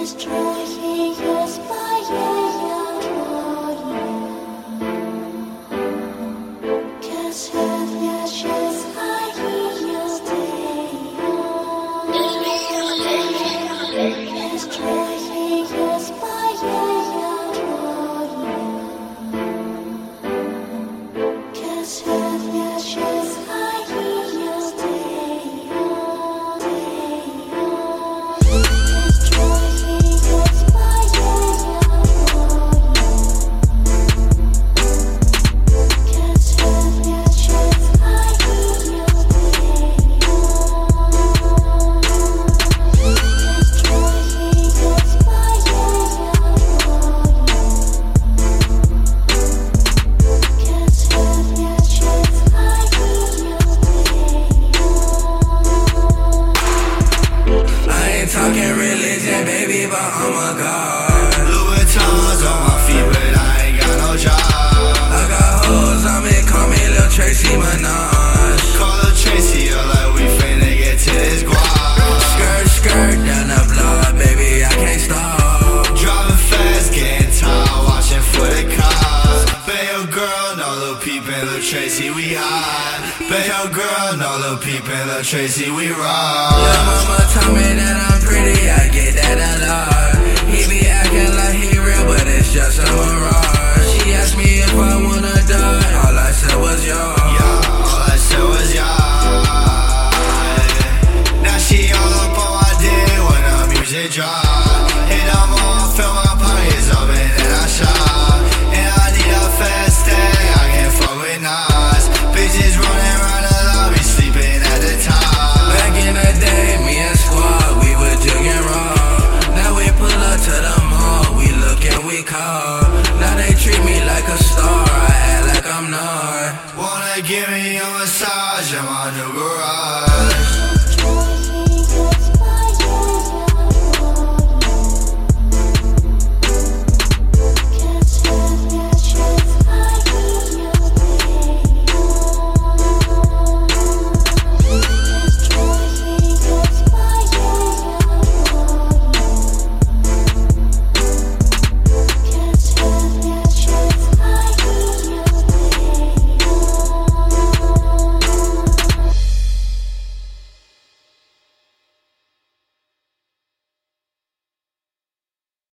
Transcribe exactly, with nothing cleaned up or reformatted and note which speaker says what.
Speaker 1: Tracy, we high. Bet your girl know Lil Peep and Lil Tracy, we rock. Lil' mama told me that I'm pretty, I get that a lot. He be acting like he real, but it's just a mirage. She asked me if I wanna die, all I said was yo. Yeah, all I said was yeah. Now she all up on my dick when the music drops.